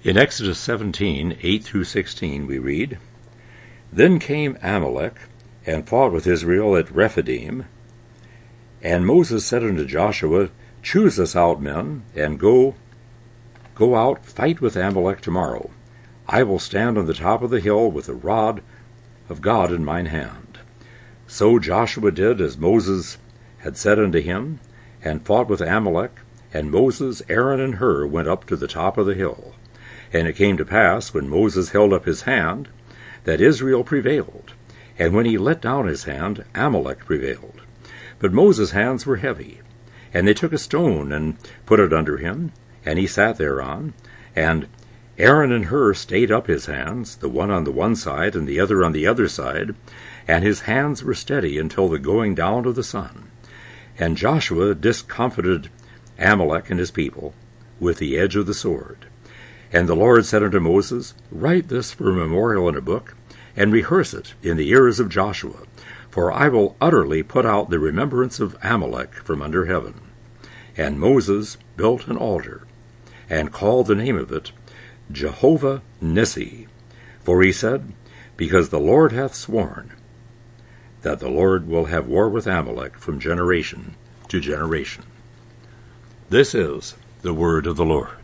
In Exodus 17, 8 through 16, we read, Then came Amalek, and fought with Israel at Rephidim. And Moses said unto Joshua, Choose us out men, and go out, fight with Amalek tomorrow. I will stand on the top of the hill with the rod of God in mine hand. So Joshua did as Moses had said unto him, and fought with Amalek, and Moses, Aaron, and Hur went up to the top of the hill. And it came to pass, when Moses held up his hand, that Israel prevailed, and when he let down his hand, Amalek prevailed. But Moses' hands were heavy, and they took a stone and put it under him, and he sat thereon, and Aaron and Hur stayed up his hands, the one on the one side and the other on the other side, and his hands were steady until the going down of the sun. And Joshua discomfited Amalek and his people with the edge of the sword. And the Lord said unto Moses, Write this for a memorial in a book, and rehearse it in the ears of Joshua, for I will utterly put out the remembrance of Amalek from under heaven. And Moses built an altar, and called the name of it Jehovah Nissi. For he said, Because the Lord hath sworn that the Lord will have war with Amalek from generation to generation. This is the word of the Lord.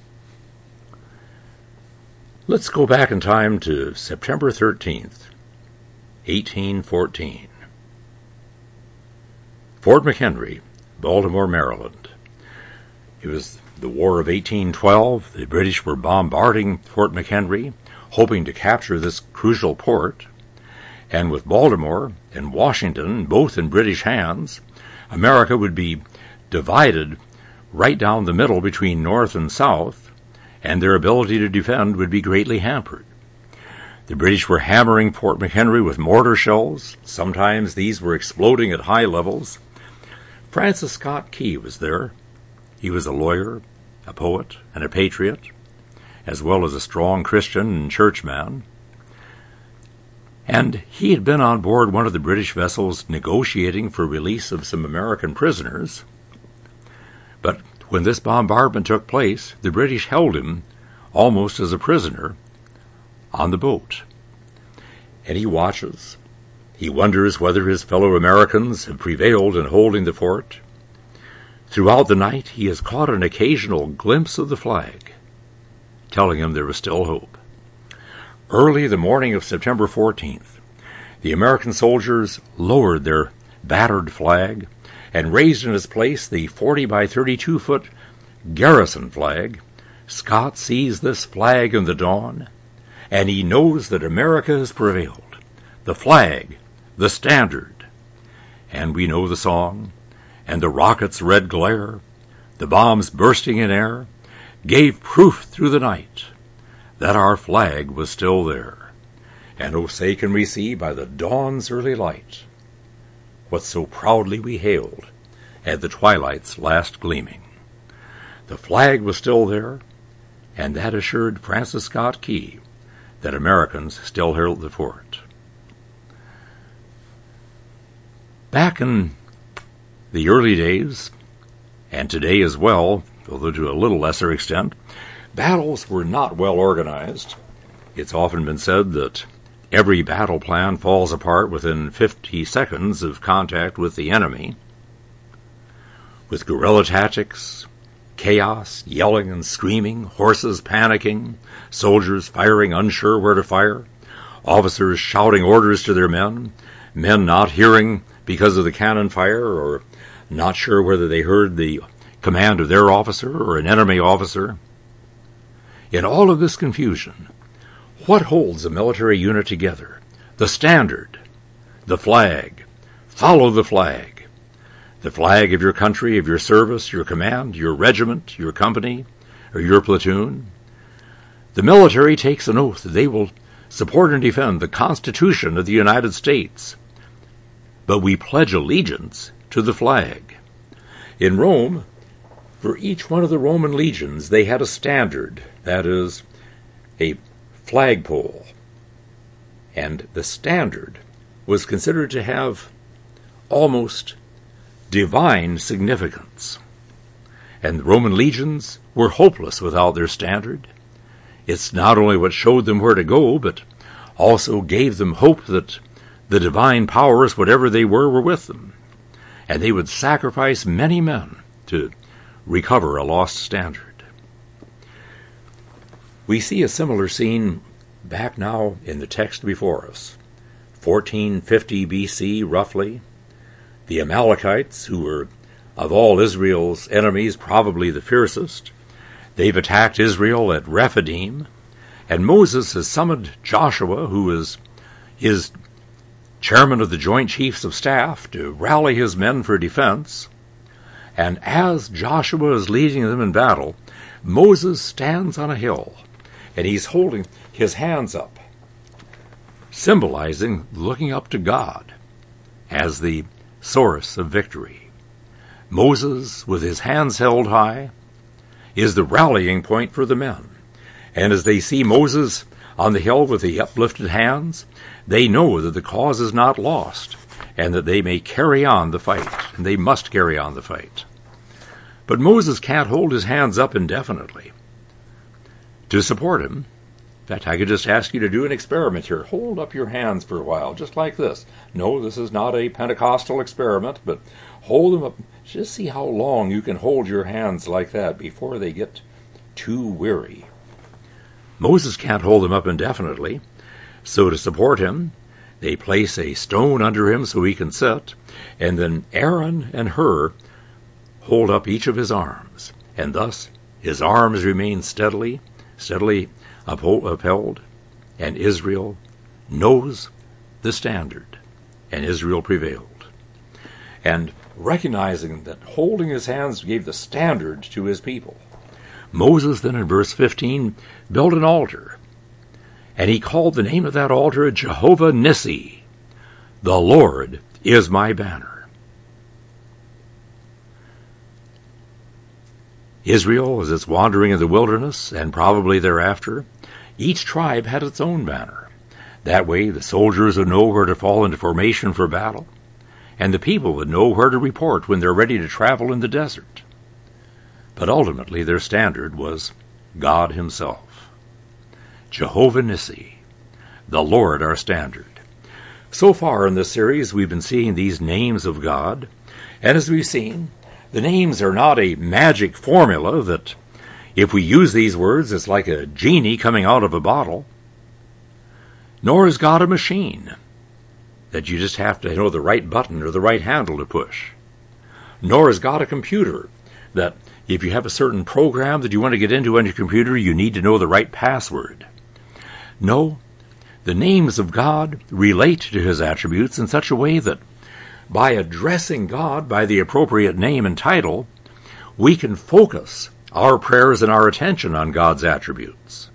Let's go back in time to September 13th, 1814. Fort McHenry, Baltimore, Maryland. It was the War of 1812. The British were bombarding Fort McHenry, hoping to capture this crucial port. And with Baltimore and Washington both in British hands, America would be divided right down the middle between North and South, and their ability to defend would be greatly hampered. The British were hammering Fort McHenry with mortar shells. Sometimes these were exploding at high levels. Francis Scott Key was there. He was a lawyer, a poet, and a patriot, as well as a strong Christian and churchman. And he had been on board one of the British vessels negotiating for release of some American prisoners. But when this bombardment took place, the British held him almost as a prisoner on the boat. And he watches. He wonders whether his fellow Americans have prevailed in holding the fort. Throughout the night, he has caught an occasional glimpse of the flag, telling him there was still hope. Early the morning of September 14th, the American soldiers lowered their battered flag and raised in its place the 40 by 32-foot garrison flag. Scott sees this flag in the dawn, and he knows that America has prevailed. The flag, the standard. And we know the song, and the rocket's red glare, the bombs bursting in air, gave proof through the night that our flag was still there. And oh, say can we see by the dawn's early light what so proudly we hailed at the twilight's last gleaming. The flag was still there, and that assured Francis Scott Key that Americans still held the fort. Back in the early days, and today as well, although to a little lesser extent, battles were not well organized. It's often been said that every battle plan falls apart within 50 seconds of contact with the enemy. With guerrilla tactics, chaos, yelling and screaming, horses panicking, soldiers firing unsure where to fire, officers shouting orders to their men, men not hearing because of the cannon fire or not sure whether they heard the command of their officer or an enemy officer. In all of this confusion, what holds a military unit together? The standard, the flag. Follow the flag. The flag of your country, of your service, your command, your regiment, your company, or your platoon. The military takes an oath that they will support and defend the Constitution of the United States. But we pledge allegiance to the flag. In Rome, for each one of the Roman legions, they had a standard, that is, a flagpole. And the standard was considered to have almost divine significance. And the Roman legions were hopeless without their standard. It's not only what showed them where to go, but also gave them hope that the divine powers, whatever they were with them, and they would sacrifice many men to recover a lost standard. We see a similar scene back now in the text before us. 1450 BC, roughly, the Amalekites, who were of all Israel's enemies probably the fiercest, they've attacked Israel at Rephidim, and Moses has summoned Joshua, who is his chairman of the Joint Chiefs of Staff, to rally his men for defense. And as Joshua is leading them in battle, Moses stands on a hill, and he's holding his hands up, symbolizing looking up to God as the source of victory. Moses, with his hands held high, is the rallying point for the men. And as they see Moses on the hill with the uplifted hands, they know that the cause is not lost, and that they may carry on the fight, and they must carry on the fight. But Moses can't hold his hands up indefinitely. To support him, in fact, I could just ask you to do an experiment here. Hold up your hands for a while, just like this. No, this is not a Pentecostal experiment, but hold them up. Just see how long you can hold your hands like that before they get too weary. Moses can't hold them up indefinitely, so to support him, they place a stone under him so he can sit, and then Aaron and Hur hold up each of his arms, and thus his arms remain steadily upheld, and Israel knows the standard, and Israel prevailed. And recognizing that holding his hands gave the standard to his people, Moses then in verse 15 built an altar, and he called the name of that altar Jehovah Nissi. The Lord is my banner. Israel, as it's wandering in the wilderness, and probably thereafter, each tribe had its own banner. That way the soldiers would know where to fall into formation for battle, and the people would know where to report when they're ready to travel in the desert. But ultimately their standard was God himself. Jehovah Nissi, the Lord our standard. So far in this series we've been seeing these names of God, and as we've seen, the names are not a magic formula that if we use these words it's like a genie coming out of a bottle, nor is God a machine that you just have to know the right button or the right handle to push, nor is God a computer that if you have a certain program that you want to get into on your computer, you need to know the right password. No, the names of God relate to his attributes in such a way that by addressing God by the appropriate name and title, we can focus our prayers and our attention on God's attributes.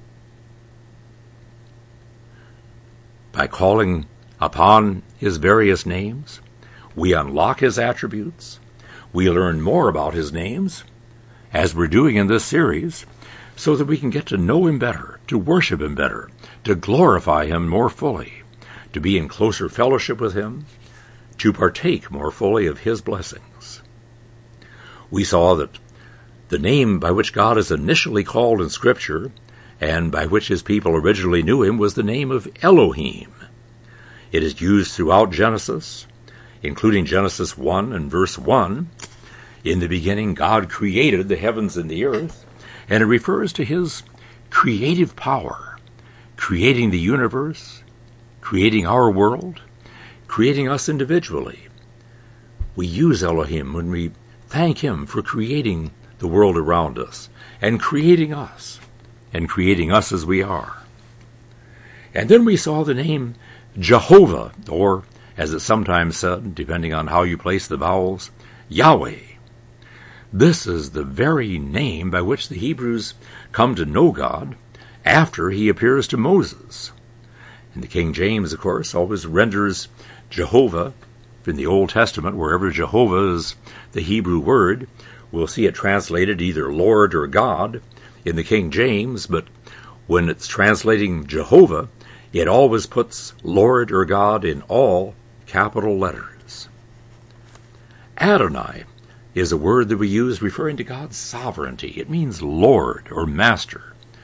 By calling upon his various names, we unlock his attributes. We learn more about his names, as we're doing in this series, so that we can get to know him better, to worship him better, to glorify him more fully, to be in closer fellowship with him, to partake more fully of his blessings. We saw that the name by which God is initially called in Scripture, and by which his people originally knew him, was the name of Elohim. It is used throughout Genesis, including Genesis 1 and verse 1. In the beginning, God created the heavens and the earth, and it refers to his creative power, creating the universe, creating our world, creating us individually. We use Elohim when we thank him for creating the world around us, and creating us as we are. And then we saw the name Jehovah, or, as it's sometimes said, depending on how you place the vowels, Yahweh. This is the very name by which the Hebrews come to know God after he appears to Moses. And the King James, of course, always renders Jehovah in the Old Testament, wherever Jehovah is the Hebrew word, we'll see it translated either Lord or God in the King James, but when it's translating Jehovah, it always puts Lord or God in all capital letters. Adonai is a word that we use referring to God's sovereignty. It means Lord or Master.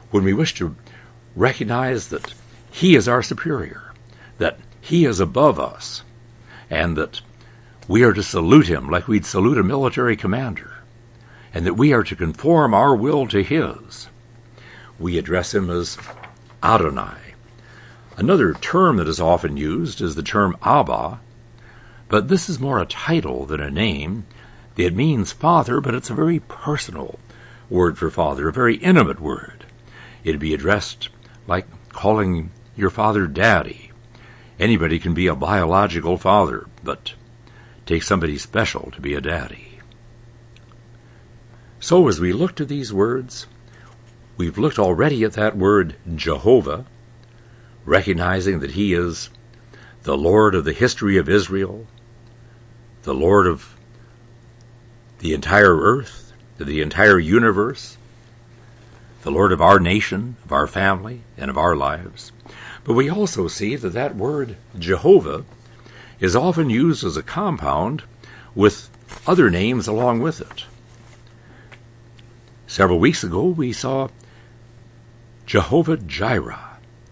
when we wish to recognize that he is our superior, that he is above us, and that we are to salute him like we'd salute a military commander, and that we are to conform our will to his, we address him as Adonai. Another term that is often used is the term Abba, but this is more a title than a name. It means father, but it's a very personal word for father, a very intimate word. It'd be addressed like calling your father daddy. Anybody can be a biological father, but take somebody special to be a daddy. So as we look to these words, we've looked already at that word Jehovah, recognizing that he is the Lord of the history of Israel, the Lord of the entire earth, the entire universe, the Lord of our nation, of our family, and of our lives. But we also see that that word Jehovah is often used as a compound with other names along with it. Several weeks ago, we saw Jehovah Jireh.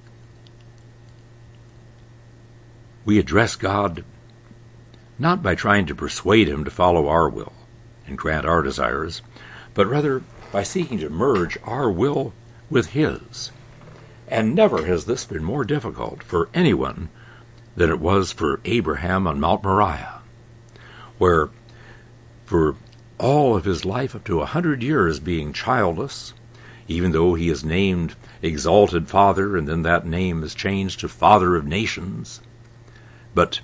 We address God not by trying to persuade him to follow our will and grant our desires, but rather by seeking to merge our will with his. And never has this been more difficult for anyone than it was for Abraham on Mount Moriah, where for all of his life, up to 100 years being childless, even though he is named Exalted Father, and then that name is changed to Father of Nations. But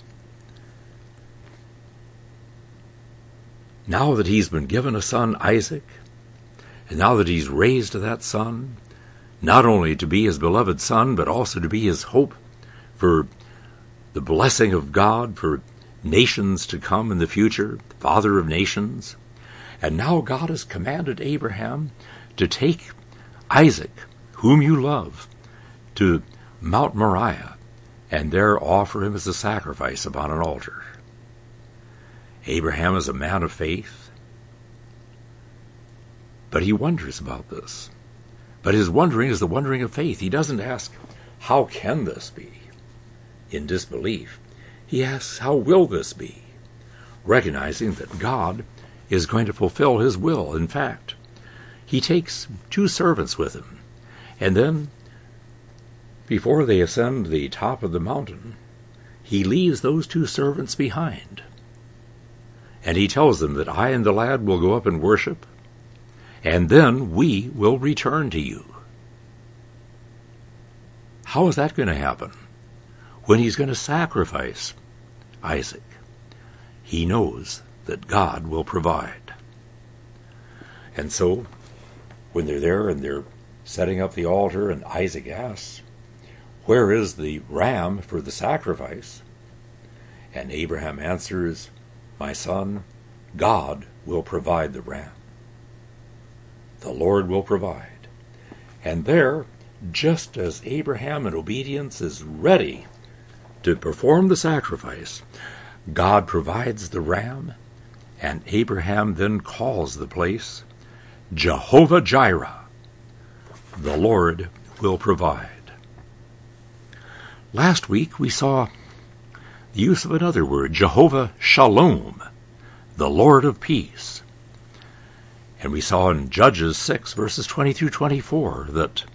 now that he's been given a son, Isaac, and now that he's raised that son, not only to be his beloved son, but also to be his hope for the blessing of God for nations to come in the future, Father of nations. And now God has commanded Abraham to take Isaac, whom you love, to Mount Moriah, and there offer him as a sacrifice upon an altar. Abraham is a man of faith, but he wonders about this. But his wondering is the wondering of faith. He doesn't ask, how can this be? In disbelief. He asks, how will this be? Recognizing that God is going to fulfill his will. In fact, he takes 2 servants with him, and then, before they ascend the top of the mountain, he leaves those 2 servants behind. And he tells them that I and the lad will go up and worship, and then we will return to you. How is that going to happen? When he's going to sacrifice Isaac, he knows that God will provide. And so, when they're there and they're setting up the altar, and Isaac asks, where is the ram for the sacrifice? And Abraham answers, my son, God will provide the ram. The Lord will provide. And there, just as Abraham in obedience is ready to perform the sacrifice, God provides the ram, and Abraham then calls the place Jehovah Jireh. The Lord will provide. Last week we saw the use of another word, Jehovah Shalom, the Lord of peace. And we saw in Judges 6, verses 20 through 24, that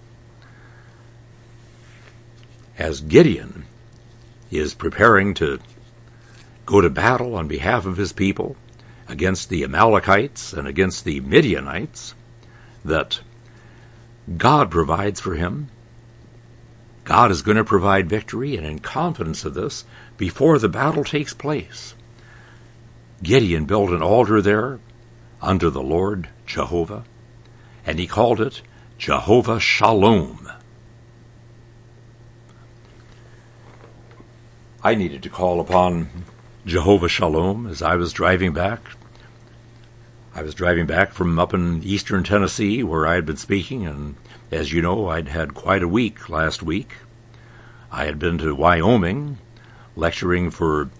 as Gideon is preparing to go to battle on behalf of his people against the Amalekites and against the Midianites, that God provides for him. God is going to provide victory, and in confidence of this, before the battle takes place, Gideon built an altar there unto the Lord Jehovah, and he called it Jehovah Shalom. I needed to call upon Jehovah Shalom as I was driving back. I was driving back from up in eastern Tennessee where I had been speaking, and as you know, I'd had quite a week last week. I had been to Wyoming lecturing for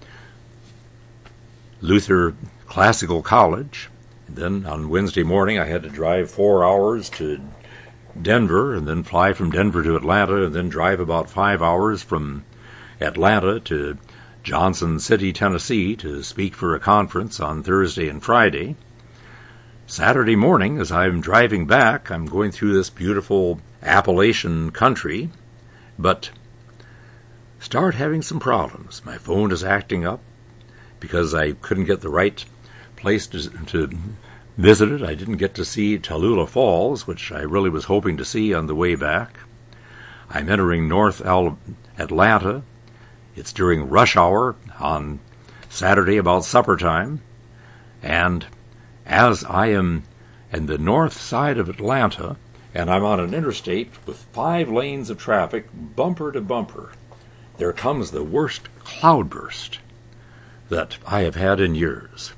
Luther Classical College. And then on Wednesday morning I had to drive 4 hours to Denver and then fly from Denver to Atlanta and then drive about 5 hours from Atlanta to Johnson City, Tennessee to speak for a conference on Thursday and Friday. Saturday morning, as I'm driving back, I'm going through this beautiful Appalachian country, but start having some problems. My phone is acting up because I couldn't get the right place to visit it. I didn't get to see Tallulah Falls, which I really was hoping to see on the way back. I'm entering North Atlanta. It's during rush hour on Saturday about supper time, and as I am in the north side of Atlanta, and I'm on an interstate with 5 lanes of traffic, bumper to bumper, there comes the worst cloudburst that I have had in years.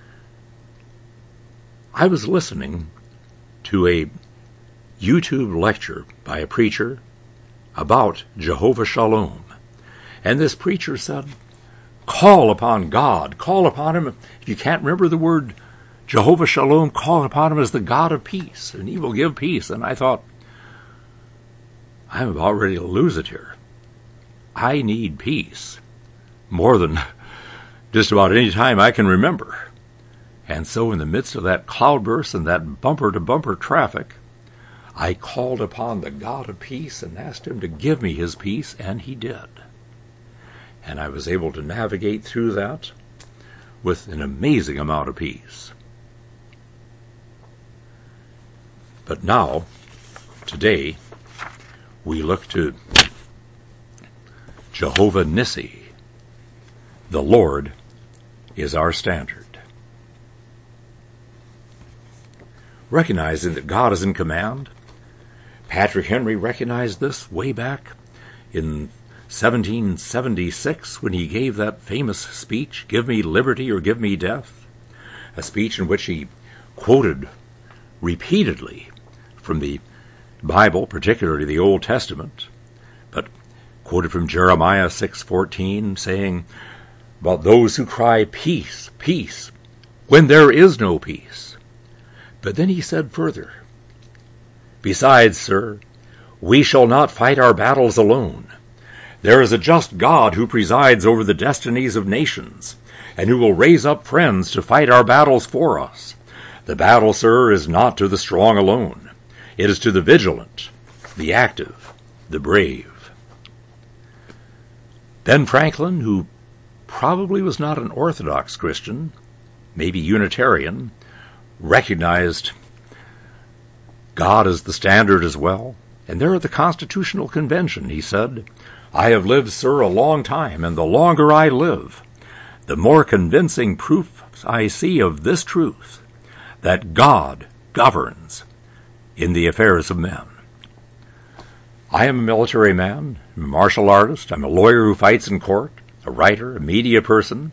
I was listening to a YouTube lecture by a preacher about Jehovah Shalom. And this preacher said, call upon God, call upon him. If you can't remember the word Jehovah Shalom, call upon him as the God of peace, and he will give peace. And I thought, I'm about ready to lose it here. I need peace more than just about any time I can remember. And so in the midst of that cloudburst and that bumper-to-bumper traffic, I called upon the God of peace and asked him to give me his peace, and he did. And I was able to navigate through that with an amazing amount of peace. But now, today, we look to Jehovah Nissi. The Lord is our standard. Recognizing that God is in command, Patrick Henry recognized this way back in 1776 when he gave that famous speech, "Give me liberty or give me death," a speech in which he quoted repeatedly from the Bible, particularly the Old Testament, but quoted from Jeremiah 6:14, saying about those who cry, peace, peace, when there is no peace. But then he said further, besides, sir, we shall not fight our battles alone. There is a just God who presides over the destinies of nations, and who will raise up friends to fight our battles for us. The battle, sir, is not to the strong alone. It is to the vigilant, the active, the brave. Ben Franklin, who probably was not an Orthodox Christian, maybe Unitarian, recognized God as the standard as well. And there at the Constitutional Convention, he said, I have lived, sir, a long time, and the longer I live, the more convincing proof I see of this truth, that God governs in the affairs of men. I am a military man, I'm a martial artist, I'm a lawyer who fights in court, a writer, a media person.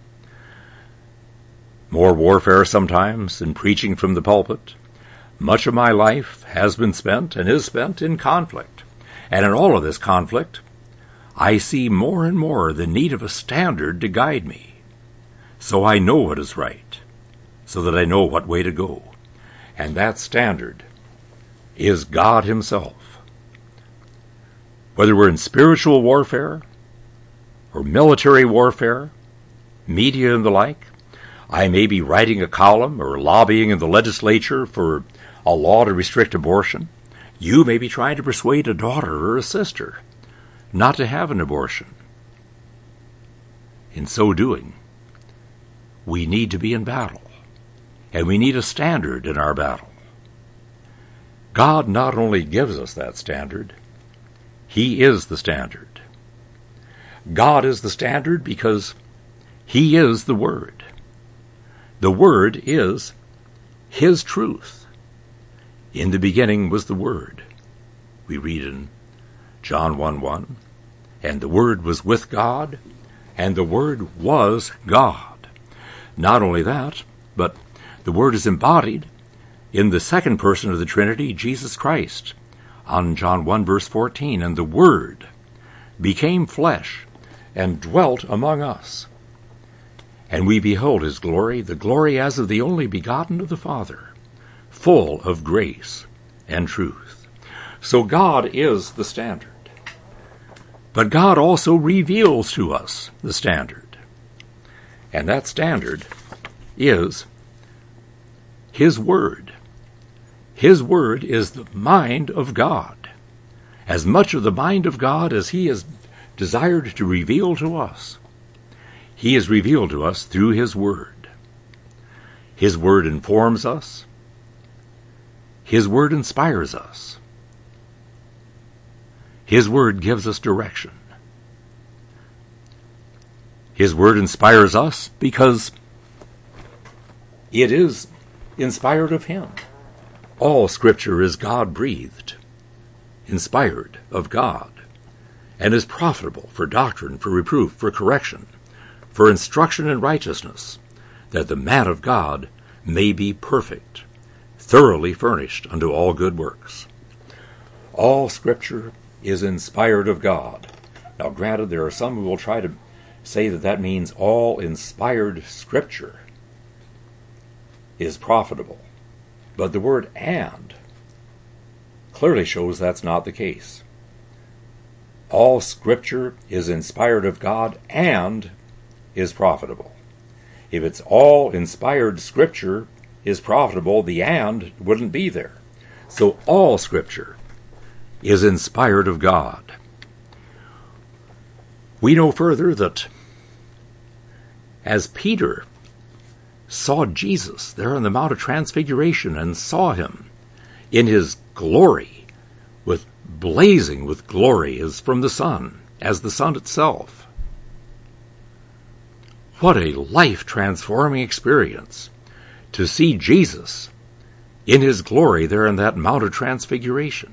More warfare sometimes than preaching from the pulpit. Much of my life has been spent and is spent in conflict. And in all of this conflict, I see more and more the need of a standard to guide me, so I know what is right, so that I know what way to go. And that standard is God himself. Whether we're in spiritual warfare or military warfare, media and the like, I may be writing a column or lobbying in the legislature for a law to restrict abortion. You may be trying to persuade a daughter or a sister not to have an abortion. In so doing, we need to be in battle, and we need a standard in our battle. God not only gives us that standard, he is the standard. God is the standard because he is the Word. The Word is his truth. In the beginning was the Word. We read in John 1:1, and the Word was with God, and the Word was God. Not only that, but the Word is embodied in the second person of the Trinity, Jesus Christ, on John 1 verse 14, and the Word became flesh and dwelt among us. And we beheld his glory, the glory as of the only begotten of the Father, full of grace and truth. So God is the standard. But God also reveals to us the standard. And that standard is His Word. His Word is the mind of God. As much of the mind of God as He has desired to reveal to us, He has revealed to us through His Word. His Word informs us. His Word inspires us. His Word gives us direction. His Word inspires us because it is inspired of Him. All Scripture is God-breathed, inspired of God, and is profitable for doctrine, for reproof, for correction, for instruction in righteousness, that the man of God may be perfect, thoroughly furnished unto all good works. All Scripture is inspired of God. Now, granted, there are some who will try to say that that means all inspired Scripture is profitable. But the word "and" clearly shows that's not the case. All Scripture is inspired of God and is profitable. If it's all inspired Scripture is profitable, the "and" wouldn't be there. So all Scripture is inspired of God. We know further that as Peter saw Jesus there on the Mount of Transfiguration and saw Him in His glory, blazing with glory as from the sun, as the sun itself. What a life-transforming experience to see Jesus in His glory there on that Mount of Transfiguration.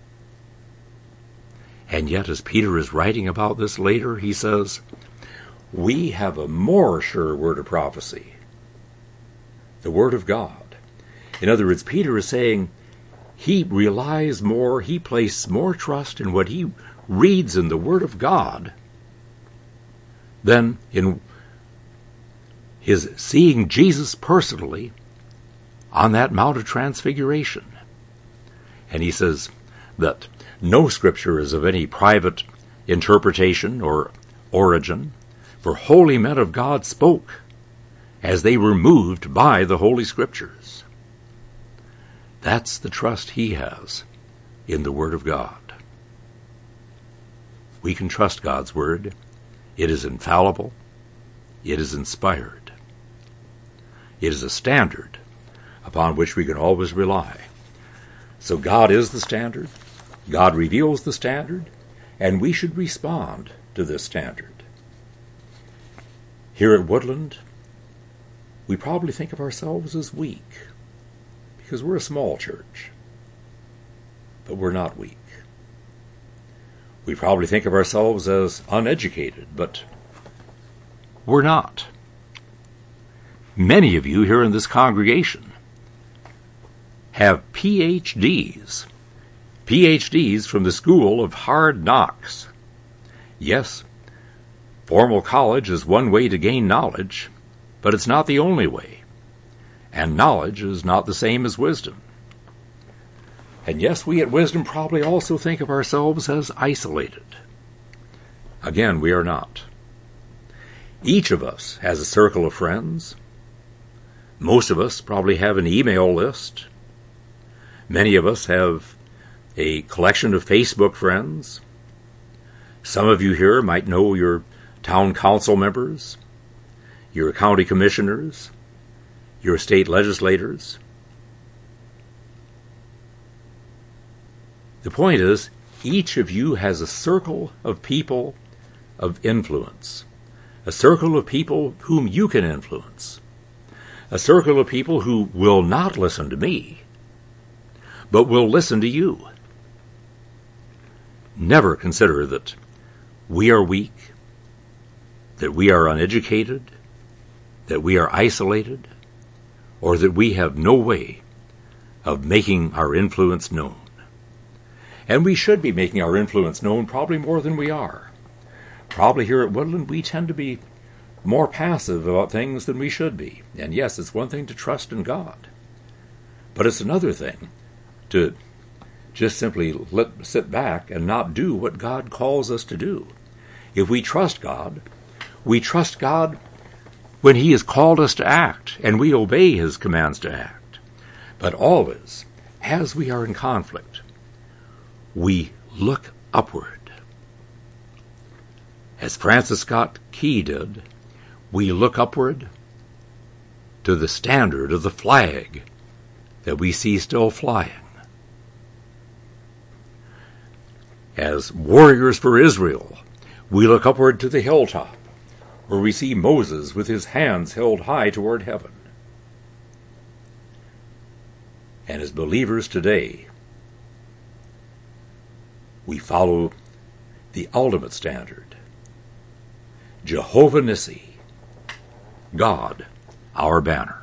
And yet, as Peter is writing about this later, he says, we have a more sure word of prophecy, the Word of God. In other words, Peter is saying he relies more, he places more trust in what he reads in the Word of God than in his seeing Jesus personally on that Mount of Transfiguration. And he says that no Scripture is of any private interpretation or origin, for holy men of God spoke as they were moved by the Holy Scriptures. That's the trust he has in the Word of God. We can trust God's Word. It is infallible. It is inspired. It is a standard upon which we can always rely. So God is the standard. God reveals the standard, and we should respond to this standard. Here at Woodland, we probably think of ourselves as weak, because we're a small church. But we're not weak. We probably think of ourselves as uneducated, but we're not. Many of you here in this congregation have PhDs. PhDs from the School of Hard Knocks. Yes, formal college is one way to gain knowledge, but it's not the only way. And knowledge is not the same as wisdom. And yes, we at Wisdom probably also think of ourselves as isolated. Again, we are not. Each of us has a circle of friends. Most of us probably have an email list. Many of us have a collection of Facebook friends. Some of you here might know your town council members, your county commissioners, your state legislators. The point is, each of you has a circle of people of influence, a circle of people whom you can influence, a circle of people who will not listen to me, but will listen to you. Never consider that we are weak, that we are uneducated, that we are isolated, or that we have no way of making our influence known. And we should be making our influence known probably more than we are. Probably here at Woodland we tend to be more passive about things than we should be. And yes, it's one thing to trust in God, but it's another thing to just simply sit back and not do what God calls us to do. If we trust God when He has called us to act, and we obey His commands to act. But always, as we are in conflict, we look upward. As Francis Scott Key did, we look upward to the standard of the flag that we see still flying. As warriors for Israel, we look upward to the hilltop, where we see Moses with his hands held high toward heaven. And as believers today, we follow the ultimate standard, Jehovah Nissi, God, our banner.